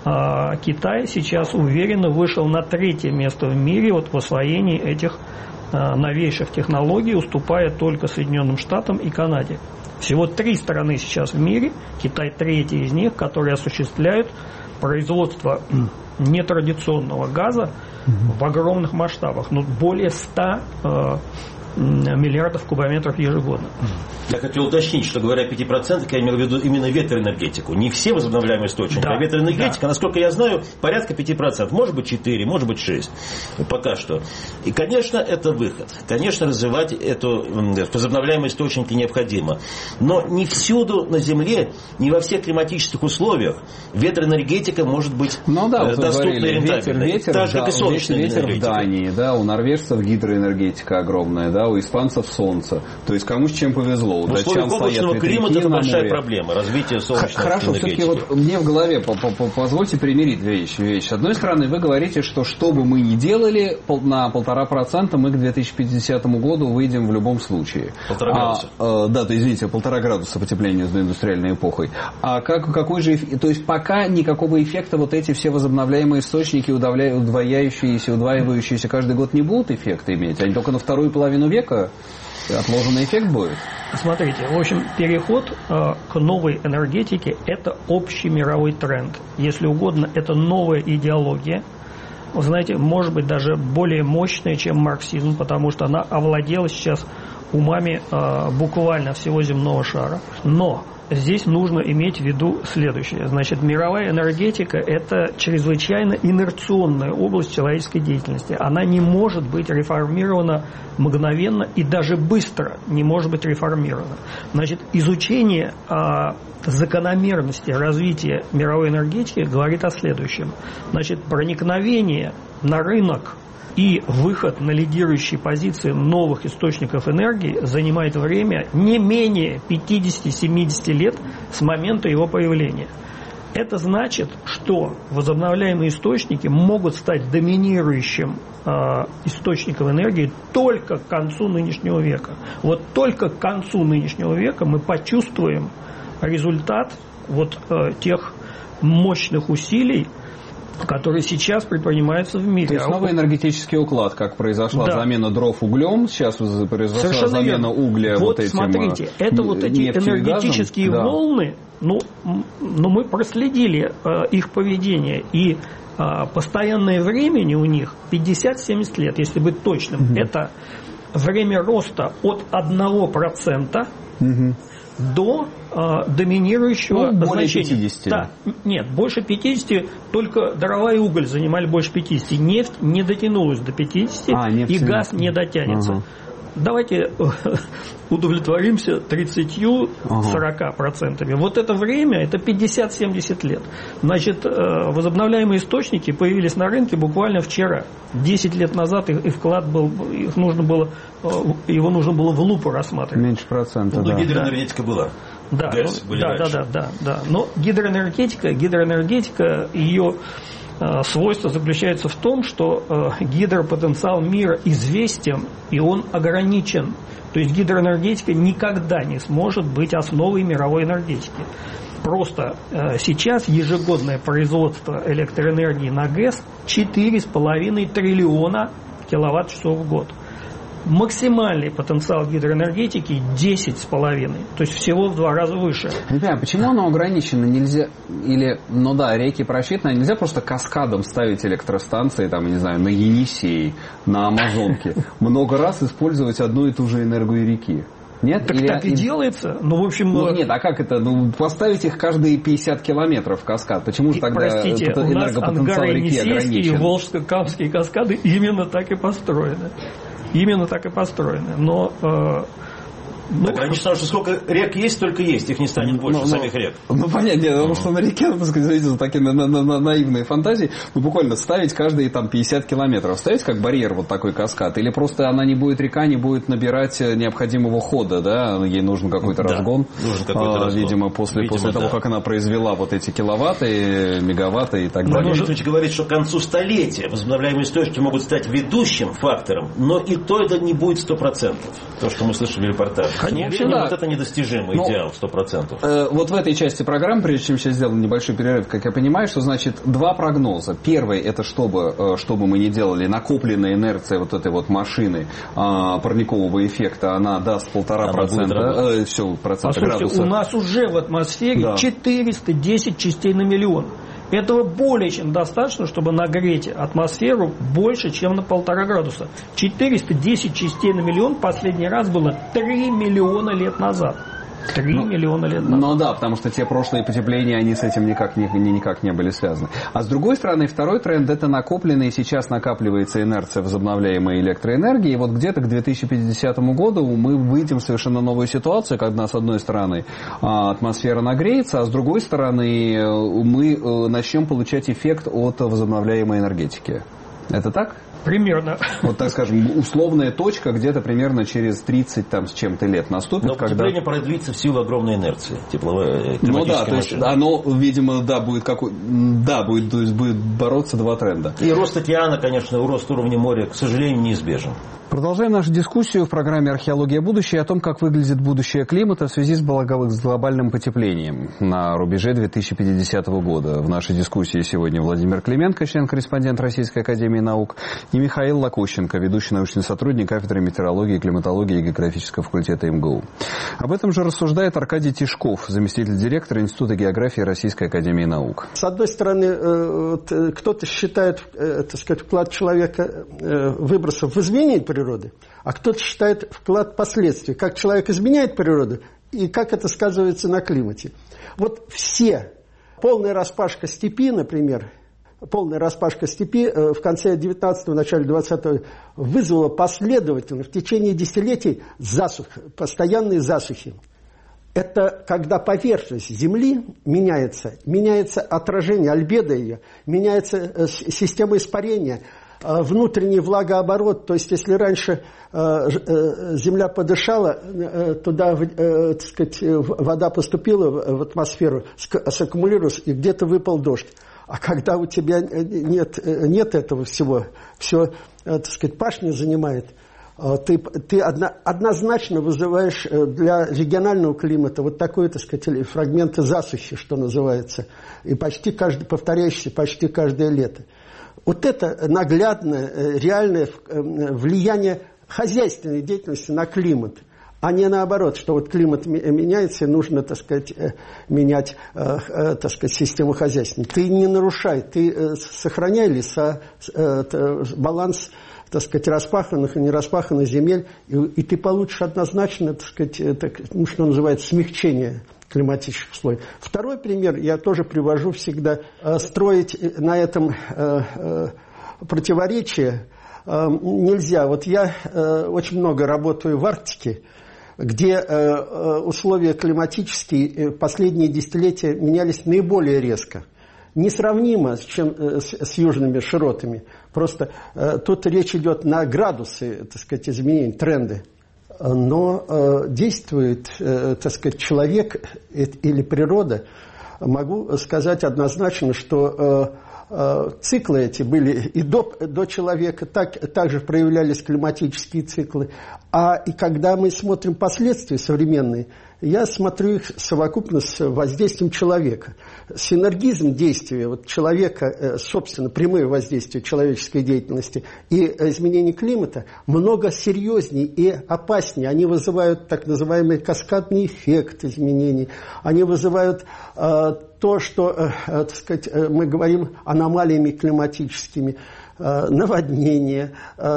Китай сейчас уверенно вышел на третье место в мире вот в освоении этих новейших технологий, уступая только Соединенным Штатам и Канаде. Всего три страны сейчас в мире, Китай третий из них, которые осуществляют производство нетрадиционного газа в огромных масштабах, ну, более ста э, миллиардов кубометров ежегодно. Я хотел уточнить, что говоря о пяти процентах, я имел в виду именно ветроэнергетику. Не все возобновляемые источники, да, а ветроэнергетика, да. Насколько я знаю, порядка пяти процентов. Может быть четыре, может быть шесть. Пока что. И, конечно, это выход. Конечно, развивать эту возобновляемые источники необходимо. Но не всюду на Земле, не во всех климатических условиях ветроэнергетика может быть ну, да, доступной и рентабельной. Ветер, так же, да, как и солнечная ветер энергетика. В Дании, да, у норвежцев гидроэнергетика огромная, да, у испанцев солнце. То есть кому с чем повезло. В условиях облачного климата это большая проблема. Развитие солнечной Хорошо, энергетики. все-таки вот мне в голове позвольте примирить две вещи. С одной стороны, вы говорите, что что бы мы ни делали, на полтора процента мы к две тысячи пятидесятому году выйдем в любом случае. Полтора градуса. А, да, то извините, полтора градуса потепления с доиндустриальной эпохой. А как, какой же, то есть пока никакого эффекта вот эти все возобновляемые источники, удвояющиеся, удваивающиеся каждый год не будут эффекта иметь? Они только на вторую половину века отложенный эффект будет? Смотрите, в общем, переход э, к новой энергетике – это общий мировой тренд. Если угодно, это новая идеология. Вы знаете, может быть, даже более мощная, чем марксизм, потому что она овладела сейчас умами э, буквально всего земного шара. Но здесь нужно иметь в виду следующее. Значит, мировая энергетика – это чрезвычайно инерционная область человеческой деятельности. Она не может быть реформирована мгновенно и даже быстро не может быть реформирована. Значит, изучение а, закономерности развития мировой энергетики говорит о следующем. Значит, проникновение на рынок и выход на лидирующие позиции новых источников энергии занимает время не менее пятьдесят-семьдесят лет с момента его появления. Это значит, что возобновляемые источники могут стать доминирующим э, источником энергии только к концу нынешнего века. Вот только к концу нынешнего века мы почувствуем результат вот э, тех мощных усилий, которые сейчас предпринимаются в мире. То есть новый энергетический уклад, как произошла да. замена дров углем, сейчас произошла совершенно замена верно. угля вот, вот этим. Смотрите, это вот эти энергетические да. волны, ну, ну мы проследили э, их поведение, и э, постоянное времени у них пятьдесят-семьдесят лет, если быть точным. Угу. Это время роста от одного процента угу. до э, доминирующего ну, более значения. пятидесяти. Да, нет, больше пятидесяти, только дрова и уголь занимали больше пятидесяти. Нефть не дотянулась до пятидесяти, а, и газ не дотянется. Ага. Давайте удовлетворимся тридцатью-сорока процентами. Ага. Вот это время, это пятьдесят-семьдесят лет. Значит, возобновляемые источники появились на рынке буквально вчера. десять лет назад их, их вклад был, их нужно было, его нужно было в лупу рассматривать. Меньше процента, ну, да. Гидроэнергетика была. Да, Газ ну, да, да, да, да, да. Но гидроэнергетика, гидроэнергетика, ее э, свойство заключается в том, что э, гидропотенциал мира известен, и он ограничен. То есть гидроэнергетика никогда не сможет быть основой мировой энергетики. Просто э, сейчас ежегодное производство электроэнергии на ГЭС четыре с половиной триллиона киловатт-часов в год. Максимальный потенциал гидроэнергетики десять с половиной, то есть всего в два раза выше. Не понимаю, почему оно ограничено? Нельзя, или, ну да, реки просчитаны, нельзя просто каскадом ставить электростанции, там, не знаю, на Енисей, на Амазонке, много раз использовать одну и ту же энергию реки. Нет? Так Или... так и делается. Ну, в общем... Ну, нет, а как это? Ну, поставить их каждые пятьдесят километров в каскад. Почему же тогда Простите, энергопотенциал реки ограничен? Простите, у нас Ангара-Енисейские и Волжско-Камские каскады именно так и построены. Именно так и построены. Но... Э, Ну, ограничено, что сколько рек есть, столько есть. Их не станет больше, ну, самих рек. Ну, понятно, потому что на реке, так сказать, извините за такие на, на, на, наивные фантазии, ну, буквально ставить каждые там пятьдесят километров, ставить как барьер вот такой каскад, или просто она не будет, река не будет набирать необходимого хода, да, ей нужен какой-то да, разгон, нужен какой-то а, разгон. Видимо, после, видимо, после да. того, как она произвела вот эти киловатты, мегаватты и так далее. Владимир Викторович говорит, что к концу столетия возобновляемые источники могут стать ведущим фактором, но и то это не будет сто процентов. То, что мы слышали в репортаже. Конечно, да. Вот это недостижимый Но, идеал, сто процентов. Э, вот в этой части программы, прежде чем сейчас сделаем небольшой перерыв, как я понимаю, что значит два прогноза. Первый, это чтобы, э, что бы мы ни делали, накопленная инерция вот этой вот машины э, парникового эффекта, она даст полтора процента, э, все, процента градусов. У нас уже в атмосфере да. четыреста десять частей на миллион. Этого более чем достаточно, чтобы нагреть атмосферу больше, чем на полтора градуса. четыреста десять частей на миллион последний раз было три миллиона лет назад. три ну, миллиона лет назад. Ну да, потому что те прошлые потепления, они с этим никак не, никак не были связаны. А с другой стороны, второй тренд – это накопленная, сейчас накапливается инерция возобновляемой электроэнергии. И вот где-то к две тысячи пятидесятому году мы выйдем в совершенно новую ситуацию, когда с одной стороны атмосфера нагреется, а с другой стороны мы начнем получать эффект от возобновляемой энергетики. Это так? Примерно. Вот, так скажем, условная точка где-то примерно через тридцать там, с чем-то лет наступит. Но когда... потепление продлится в силу огромной инерции. Тепловая, ну да, то есть оно, видимо, да, будет какой... да, будет, то есть будет бороться два тренда. И рост океана, конечно, рост уровня моря, к сожалению, неизбежен. Продолжаем нашу дискуссию в программе «Археология будущего» о том, как выглядит будущее климата в связи с глобальным потеплением на рубеже две тысячи пятидесятого года. В нашей дискуссии сегодня Владимир Клименко, член-корреспондент Российской академии наук, и Михаил Лакущенко, ведущий научный сотрудник кафедры метеорологии, климатологии и географического факультета эм гэ у. Об этом же рассуждает Аркадий Тишков, заместитель директора Института географии Российской академии наук. С одной стороны, кто-то считает, так сказать, вклад человека выбросов в изменение природы, а кто-то считает вклад последствий, как человек изменяет природу и как это сказывается на климате. Вот все, полная распашка степи, например, полная распашка степи в конце девятнадцатого, начале двадцатого вызвала последовательно в течение десятилетий засух, постоянные засухи. Это когда поверхность Земли меняется, меняется отражение, альбедо ее, меняется система испарения, внутренний влагооборот, то есть если раньше э, э, земля подышала, э, туда э, так сказать, вода поступила в, в атмосферу, саккумулировалась, и где-то выпал дождь. А когда у тебя нет, нет этого всего, все, э, так сказать, пашня занимает, э, ты, ты одно, однозначно вызываешь для регионального климата вот такой, так сказать, фрагменты засухи, что называется, и почти каждый, повторяющийся почти каждое лето. Вот это наглядное, реальное влияние хозяйственной деятельности на климат, а не наоборот, что вот климат меняется, и нужно, так сказать, менять, так сказать, систему хозяйственной. Ты не нарушай, ты сохраняй леса, баланс, так сказать, распаханных и нераспаханных земель, и, и ты получишь однозначно, так сказать, так, ну, что называется, смягчение климатических условий. Второй пример я тоже привожу всегда. Строить на этом противоречие нельзя. Вот я очень много работаю в Арктике, где условия климатические последние десятилетия менялись наиболее резко. Несравнимо с, чем, с, с южными широтами. Просто тут речь идет на градусы, так сказать, изменений, тренды. Но э, действует, э, так сказать, человек или природа, могу сказать однозначно, что э, э, циклы эти были и до, до человека, так, также проявлялись климатические циклы. А и когда мы смотрим последствия современные, я смотрю их совокупно с воздействием человека. Синергизм действия вот человека, собственно, прямое воздействие человеческой деятельности и изменение климата много серьезнее и опаснее. Они вызывают так называемый каскадный эффект изменений. Они вызывают э, то, что, э, так сказать, мы говорим аномалиями климатическими. наводнения,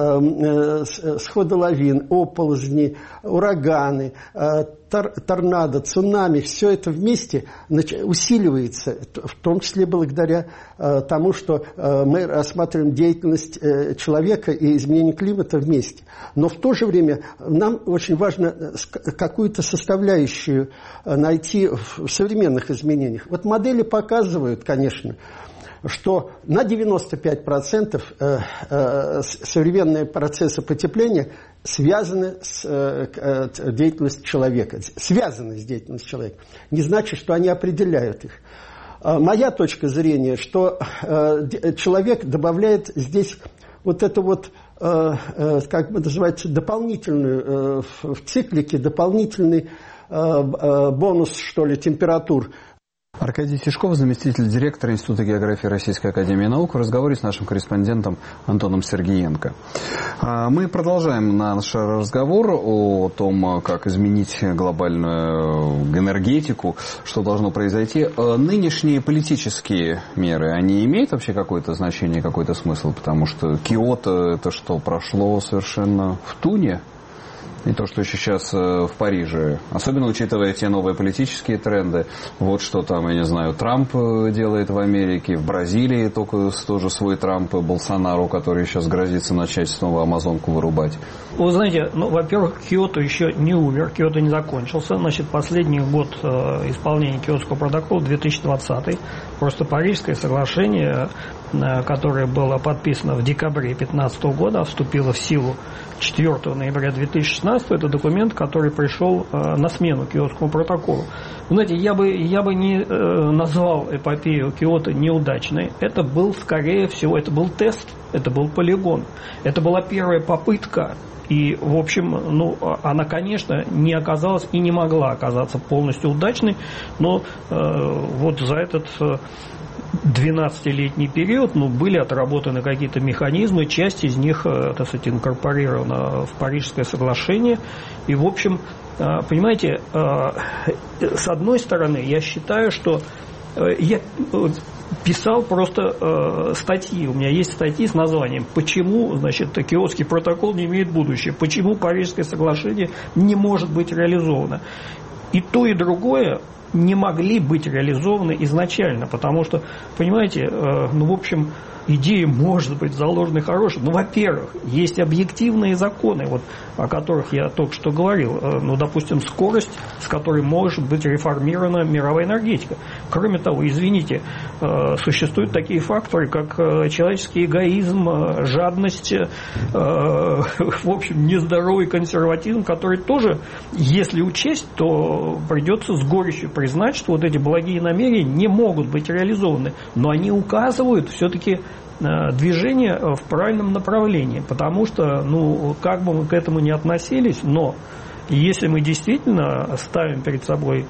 сходы лавин, оползни, ураганы, тор, торнадо, цунами, все это вместе усиливается, в том числе благодаря тому, что мы рассматриваем деятельность человека и изменение климата вместе. Но в то же время нам очень важно какую-то составляющую найти в современных изменениях. Вот модели показывают, конечно, что на девяносто пять процентов современные процессы потепления связаны с деятельностью человека. Связаны с деятельностью человека. Не значит, что они определяют их. Моя точка зрения, что человек добавляет здесь вот это вот, как бы называется, дополнительную, в циклике дополнительный бонус, что ли, температур. Аркадий Тишков, заместитель директора Института географии Российской академии наук, в разговоре с нашим корреспондентом Антоном Сергиенко. Мы продолжаем наш разговор о том, как изменить глобальную энергетику, что должно произойти. Нынешние политические меры, они имеют вообще какое-то значение, какой-то смысл? Потому что Киото, это что, прошло совершенно в туне? И то, что сейчас в Париже, особенно учитывая те новые политические тренды, вот что там, я не знаю, Трамп делает в Америке, в Бразилии только тоже свой Трамп, Болсонару, который сейчас грозится начать снова Амазонку вырубать. Вы знаете, ну, во-первых, Киото еще не умер, Киото не закончился, значит, последний год э, исполнения Киотского протокола две тысячи двадцатый, просто Парижское соглашение, э, которое было подписано в декабре две тысячи пятнадцатого года, вступило в силу четвёртого ноября две тысячи шестнадцатого, это документ, который пришел э, на смену Киотскому протоколу. Вы знаете, я бы, я бы не э, назвал эпопею Киото неудачной. Это был, скорее всего, это был тест, это был полигон. Это была первая попытка. И, в общем, ну, она, конечно, не оказалась и не могла оказаться полностью удачной, но э, вот за этот э, двенадцатилетний период, ну, были отработаны какие-то механизмы, часть из них, э, так сказать, инкорпорирована в Парижское соглашение. И, в общем, э, понимаете, э, с одной стороны, я считаю, что э, я писал просто э, статьи. У меня есть статьи с названием «Почему, значит, Киотский протокол не имеет будущего? Почему Парижское соглашение не может быть реализовано?» И то, и другое не могли быть реализованы изначально, потому что, понимаете, э, ну, в общем, идеи, может быть, заложены хорошие. Ну, во-первых, есть объективные законы, вот, о которых я только что говорил. Ну, допустим, скорость, с которой может быть реформирована мировая энергетика. Кроме того, извините, существуют такие факторы, как человеческий эгоизм, жадность, в общем, нездоровый консерватизм, который тоже, если учесть, то придется с горечью признать, что вот эти благие намерения не могут быть реализованы. Но они указывают все-таки движение в правильном направлении, потому что, ну, как бы мы к этому ни относились, но если мы действительно ставим перед собой,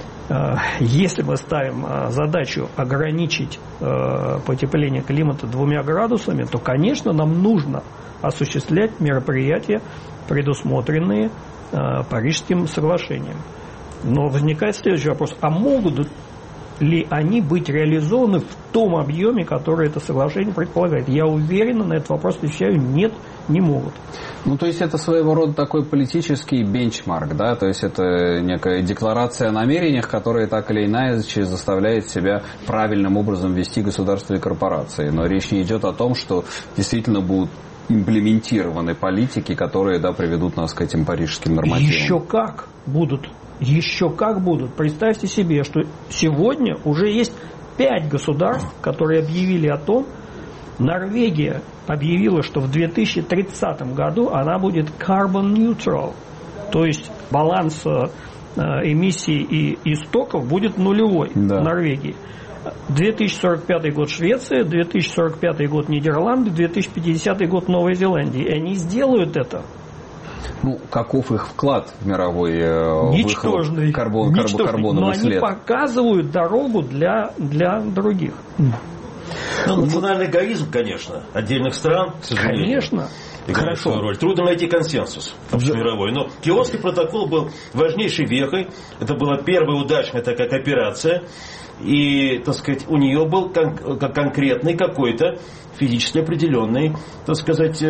если мы ставим задачу ограничить потепление климата двумя градусами, то, конечно, нам нужно осуществлять мероприятия, предусмотренные Парижским соглашением. Но возникает следующий вопрос: а могут ли они быть реализованы в том объеме, который это соглашение предполагает? Я уверенно на этот вопрос отвечаю: нет, не могут. Ну, то есть это своего рода такой политический бенчмарк, да, то есть это некая декларация о намерениях, которая так или иначе заставляет себя правильным образом вести государства и корпорации. Но речь не идет о том, что действительно будут имплементированы политики, которые, да, приведут нас к этим парижским нормативам. Еще как будут. Еще как будут. Представьте себе, что сегодня уже есть пять государств, которые объявили о том, Норвегия объявила, что в две тысячи тридцатом году она будет carbon neutral, то есть баланс э, эмиссий и истоков будет нулевой, да, в Норвегии. две тысячи сорок пятый год Швеция, две тысячи сорок пятый год Нидерланды, две тысячи пятидесятый год Новая Зеландия. И они сделают это. Ну, каков их вклад в мировой ничтожный, карбон, ничтожный. карбоновый Но след? они показывают дорогу для, для других. Ну, национальный эгоизм, конечно, отдельных стран, к сожалению. Конечно. играет свою роль. Трудно найти консенсус общемировой. Но Киотский протокол был важнейшей вехой. Это была первая удачная такая операция. И, так сказать, у нее был кон- конкретный какой-то физически определенный, так сказать, э,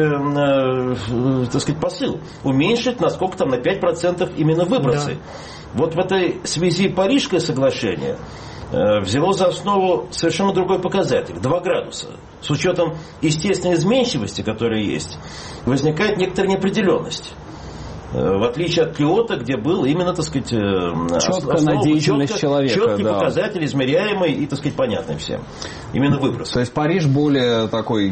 э, так сказать, посыл. Уменьшить насколько там на пять процентов именно выбросы. Да. Вот в этой связи Парижское соглашение э, взяло за основу совершенно другой показатель. два градуса. С учетом естественной изменчивости, которая есть, возникает некоторая неопределенность. В отличие от Киото, где был именно, так сказать, четко основа, на деятельность четко, человека. Четкий да. показатель, измеряемый и, так сказать, понятный всем. Именно выброс. То есть Париж более такой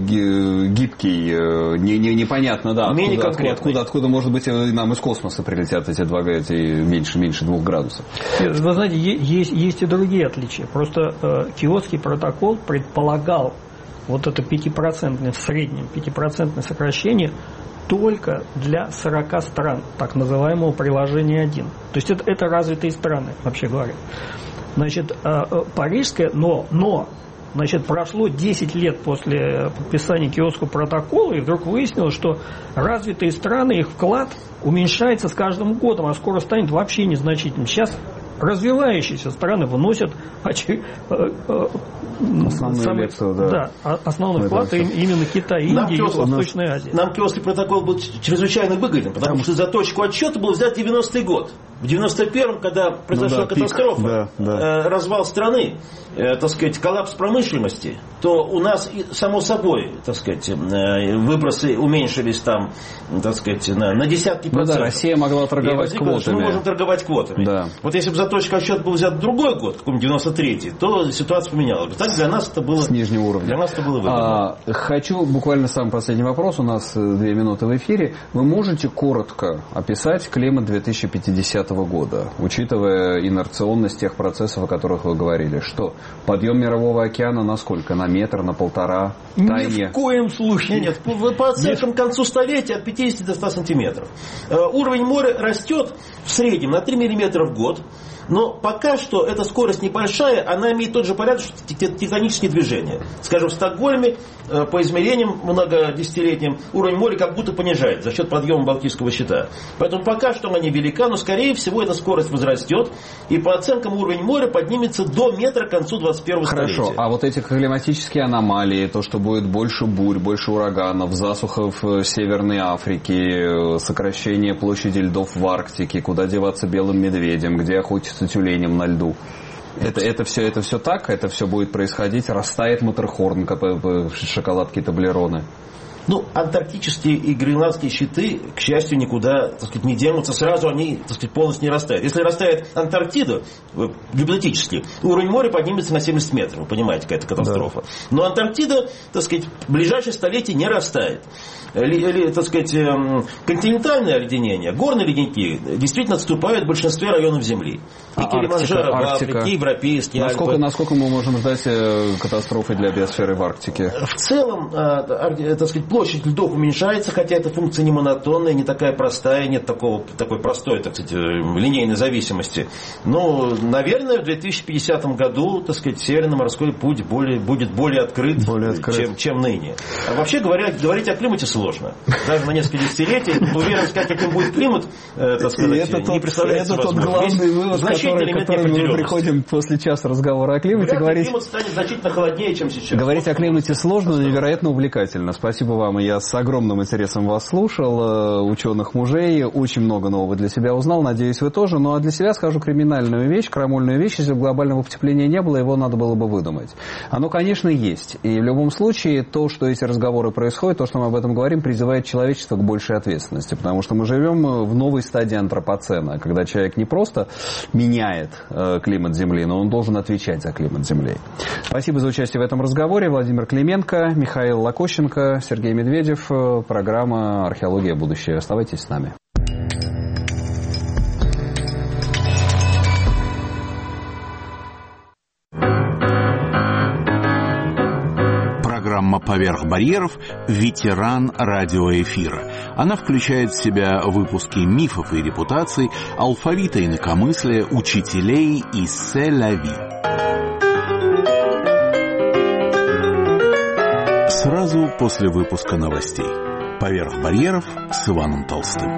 гибкий, не, не, непонятно, да, менее откуда, откуда, откуда, может быть, нам из космоса прилетят эти два, эти меньше, меньше двух градусов. Вы знаете, есть, есть и другие отличия. Просто э, Киотский протокол предполагал вот это пятипроцентное, в среднем пятипроцентное сокращение только для сорока стран, так называемого приложения один. То есть это, это развитые страны, вообще говоря. Значит, парижское, но, но значит, прошло десять лет после подписания Киотского протокола, и вдруг выяснилось, что развитые страны, их вклад уменьшается с каждым годом, а скоро станет вообще незначительным. Сейчас развивающиеся страны вносят очи, э, э, основную самый, лекцию, да. Да, основной вклад именно Китай, Индия и Восточная Азия. Нам Киотский протокол был чрезвычайно выгоден, потому Там... что за точку отсчета был взят девяностый год. В девяносто первом, когда произошла ну, да, катастрофа, да, да. Э, развал страны, э, так сказать, коллапс промышленности, то у нас, само собой, так сказать, э, выбросы уменьшились там, так сказать, на, на десятки процентов. Ну да, Россия могла торговать квотами. Мы можем торговать квотами. Да. Вот если бы за точку отсчета был взят другой год, какой-нибудь девяносто третий, то ситуация поменялась. Так для нас это было... С нижнего уровня. Для нас это было выгодно. А, хочу буквально самый последний вопрос. У нас две минуты в эфире. Вы можете коротко описать климат две тысячи пятидесятого года, учитывая инерционность тех процессов, о которых вы говорили? Что? Подъем мирового океана на сколько? На метр, на полтора? Тайне? Ни в коем случае. Нет, нет. По оценкам к концу столетия от пятидесяти до ста сантиметров. Уровень моря растет в среднем на три миллиметра в год. Но пока что эта скорость небольшая, она имеет тот же порядок, что тектонические движения. Скажем, в Стокгольме по измерениям многодесятилетним уровень моря как будто понижает за счет подъема Балтийского щита. Поэтому пока что она невелика, но скорее всего эта скорость возрастет. И по оценкам уровень моря поднимется до метра к концу двадцать первого столетия. Хорошо, а вот эти климатические аномалии, то, что будет больше бурь, больше ураганов, засуха в Северной Африке, сокращение площади льдов в Арктике, куда деваться белым медведям, где охотиться тюленем на льду. Это, это, все, это все так? Это все будет происходить? Растает Маттерхорн, шоколадки Тоблероны? Ну, антарктические и гренландские щиты, к счастью, никуда, так сказать, не денутся. Сразу они, так сказать, полностью не растают. Если растает Антарктида, гипотетически, уровень моря поднимется на семьдесят метров. Вы понимаете, какая-то катастрофа. Да. Но Антарктида, так сказать, в ближайшие столетия не растает. Или, так сказать, континентальное оледенение, горные ледники действительно отступают в большинстве районов Земли. А и Килиманджаро в Африке, европейские насколько, Альпы. Насколько мы можем ждать катастрофы для биосферы в Арктике? В целом, так сказать, площадь льдов уменьшается, хотя эта функция не монотонная, не такая простая, нет такого, такой простой, так сказать, линейной зависимости. Но, наверное, в две тысячи пятидесятом году, так сказать, Северно-морской путь более, будет более открыт, более открыт. Чем, чем ныне. А вообще говоря, говорить о климате сложно. Даже на несколько десятилетий. Уверен сказать, каким будет климат, так сказать, это не представляется Это тот главный вывод, который, который мы приходим после часа разговора о климате. Говорить, климат станет значительно холоднее, чем сейчас. Говорить о климате сложно, но невероятно увлекательно. Спасибо вам. Я с огромным интересом вас слушал. Ученых мужей. Очень много нового для себя узнал. Надеюсь, вы тоже. Ну, а для себя скажу криминальную вещь, крамольную вещь. Если бы глобального потепления не было, его надо было бы выдумать. Оно, конечно, есть. И в любом случае, то, что эти разговоры происходят, то, что мы об этом говорим, призывает человечество к большей ответственности. Потому что мы живем в новой стадии антропоцена, когда человек не просто меняет э, климат Земли, но он должен отвечать за климат Земли. Спасибо за участие в этом разговоре. Владимир Клименко, Михаил Лакощенко, Сергей Медведев. Программа «Археология. Будущее». Оставайтесь с нами. Программа «Поверх барьеров» – ветеран радиоэфира. Она включает в себя выпуски мифов и репутаций, алфавита инакомыслия, учителей и се-ля-ви. Сразу после выпуска новостей. «Поверх барьеров» с Иваном Толстым.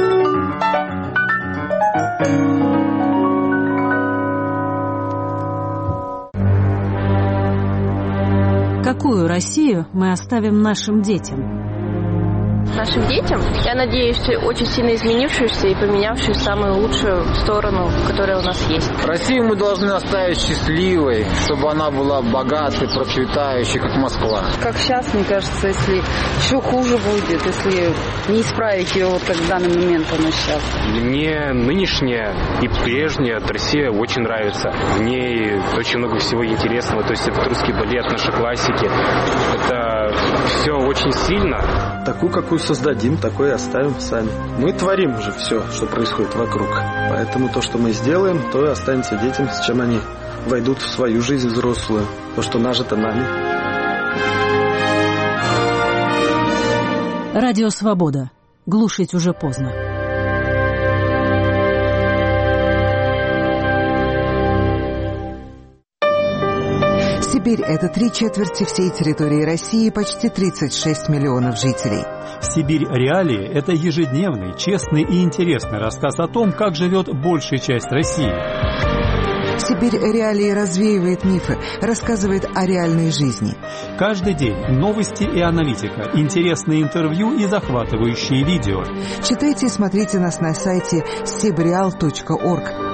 Какую Россию мы оставим нашим детям? Нашим детям, я надеюсь, очень сильно изменившуюся и поменявшую в самую лучшую сторону, которая у нас есть. Россию мы должны оставить счастливой, чтобы она была богатой, процветающей, как Москва. Как сейчас, мне кажется, если еще хуже будет, если не исправить ее вот как в данный момент она сейчас. Мне нынешняя и прежняя Россия очень нравится. В ней очень много всего интересного. То есть это русский балет, наши классики. Это все очень сильно. Такую, какую создадим, такой и оставим сами. Мы творим уже все, что происходит вокруг. Поэтому то, что мы сделаем, то и останется детям, с чем они войдут в свою жизнь взрослую. То, что нажито нами. Радио «Свобода». Глушить уже поздно. Сибирь – это три четверти всей территории России, почти тридцать шесть миллионов жителей. «Сибирь. Реалии» – это ежедневный, честный и интересный рассказ о том, как живет большая часть России. «Сибирь. Реалии» развеивает мифы, рассказывает о реальной жизни. Каждый день новости и аналитика, интересные интервью и захватывающие видео. Читайте и смотрите нас на сайте сибреал точка орг.